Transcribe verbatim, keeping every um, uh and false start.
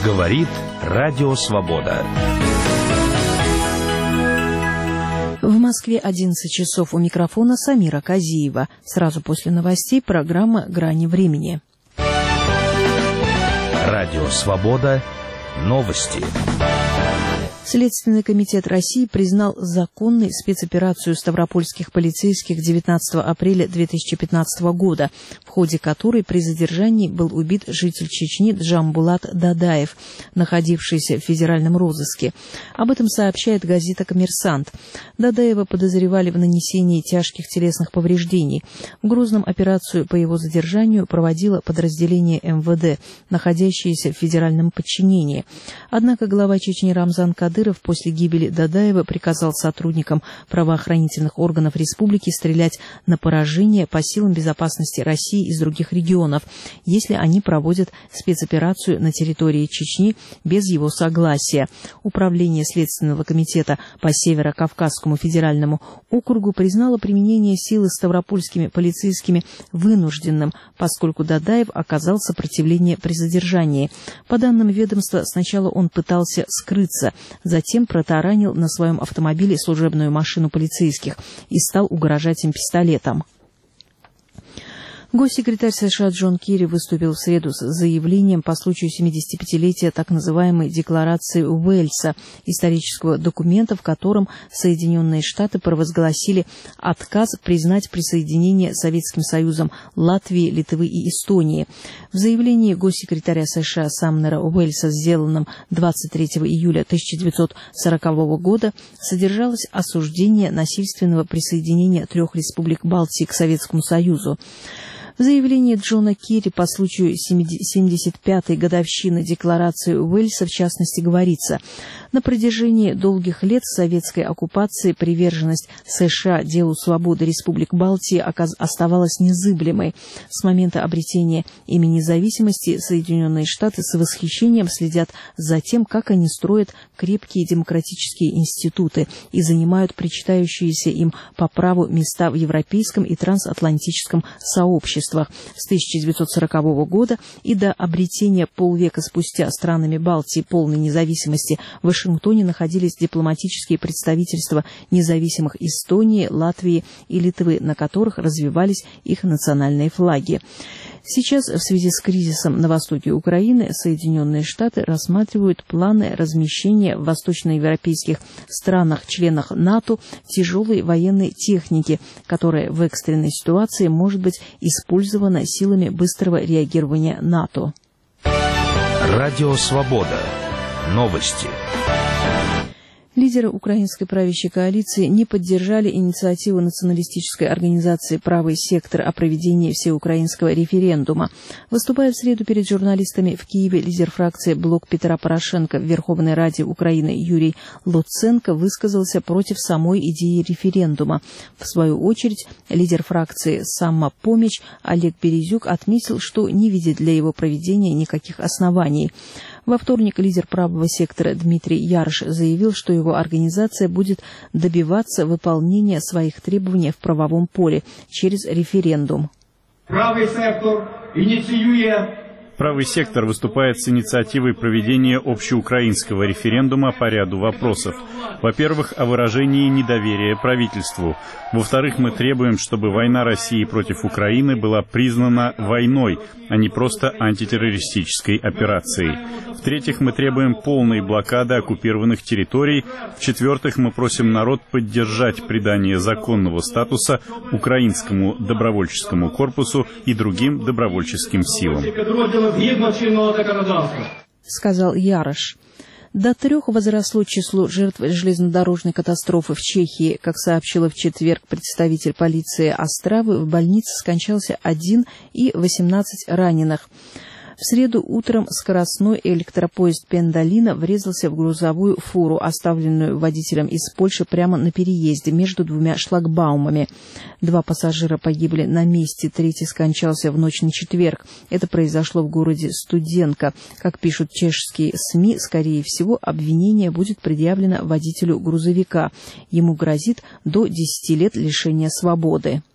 Говорит Радио Свобода. В Москве одиннадцать часов. У микрофона Самира Казиева. Сразу после новостей программа «Грани времени». Радио Свобода. Новости. Следственный комитет России признал законной спецоперацию ставропольских полицейских девятнадцатого апреля две тысячи пятнадцатого года, в ходе которой при задержании был убит житель Чечни Джамбулат Дадаев, находившийся в федеральном розыске. Об этом сообщает газета «Коммерсант». Дадаева подозревали в нанесении тяжких телесных повреждений. В Грозном операцию по его задержанию проводило подразделение эм вэ дэ, находящееся в федеральном подчинении. Однако глава Чечни Рамзан Кадыров после гибели Дадаева приказал сотрудникам правоохранительных органов республики стрелять на поражение по силам безопасности России из других регионов, если они проводят спецоперацию на территории Чечни без его согласия. Управление Следственного комитета по Северо-Кавказскому федеральному округу признало применение силы ставропольскими полицейскими вынужденным, поскольку Дадаев оказал сопротивление при задержании. По данным ведомства, сначала он пытался скрыться, затем протаранил на своем автомобиле служебную машину полицейских и стал угрожать им пистолетом. Госсекретарь США Джон Керри выступил в среду с заявлением по случаю семидесятипятилетия так называемой Декларации Уэльса, исторического документа, в котором Соединенные Штаты провозгласили отказ признать присоединение Советским Союзом Латвии, Литвы и Эстонии. В заявлении госсекретаря США Самнера Уэльса, сделанном двадцать третьего июля тысяча девятьсот сорокового года, содержалось осуждение насильственного присоединения трех республик Балтии к Советскому Союзу. В заявлении Джона Керри по случаю семидесят пятой годовщины Декларации Уэльса, в частности, говорится: на протяжении долгих лет советской оккупации приверженность США делу свободы республик Балтии оставалась незыблемой. С момента обретения ими независимости Соединенные Штаты с восхищением следят за тем, как они строят крепкие демократические институты и занимают причитающиеся им по праву места в европейском и трансатлантическом сообществе. С тысяча девятьсот сорокового года и до обретения полвека спустя странами Балтии полной независимости в Вашингтоне находились дипломатические представительства независимых Эстонии, Латвии и Литвы, на которых развивались их национальные флаги. Сейчас, в связи с кризисом на востоке Украины, Соединенные Штаты рассматривают планы размещения в восточноевропейских странах-членах НАТО тяжелой военной техники, которая в экстренной ситуации может быть использована силами быстрого реагирования НАТО. Радио Свобода. Новости. Лидеры украинской правящей коалиции не поддержали инициативу националистической организации «Правый сектор» о проведении всеукраинского референдума. Выступая в среду перед журналистами в Киеве, лидер фракции «Блок Петра Порошенко» в Верховной Раде Украины Юрий Луценко высказался против самой идеи референдума. В свою очередь, лидер фракции «Самопомощь» Олег Березюк отметил, что не видит для его проведения никаких оснований. Во вторник лидер правого сектора Дмитрий Ярош заявил, что его организация будет добиваться выполнения своих требований в правовом поле через референдум. Правый сектор инициирует Правый сектор выступает с инициативой проведения общеукраинского референдума по ряду вопросов. Во-первых, о выражении недоверия правительству. Во-вторых, мы требуем, чтобы война России против Украины была признана войной, а не просто антитеррористической операцией. В-третьих, мы требуем полной блокады оккупированных территорий. В-четвертых, мы просим народ поддержать придание законного статуса украинскому добровольческому корпусу и другим добровольческим силам, сказал Ярош. До трех возросло число жертв железнодорожной катастрофы в Чехии. Как сообщила в четверг представитель полиции Остравы, в больнице скончался один и восемнадцать раненых. В среду утром скоростной электропоезд Пендалина врезался в грузовую фуру, оставленную водителем из Польши прямо на переезде между двумя шлагбаумами. Два пассажира погибли на месте, третий скончался в ночь на четверг. Это произошло в городе Студенка. Как пишут чешские СМИ, скорее всего, обвинение будет предъявлено водителю грузовика. Ему грозит до десяти лет лишения свободы.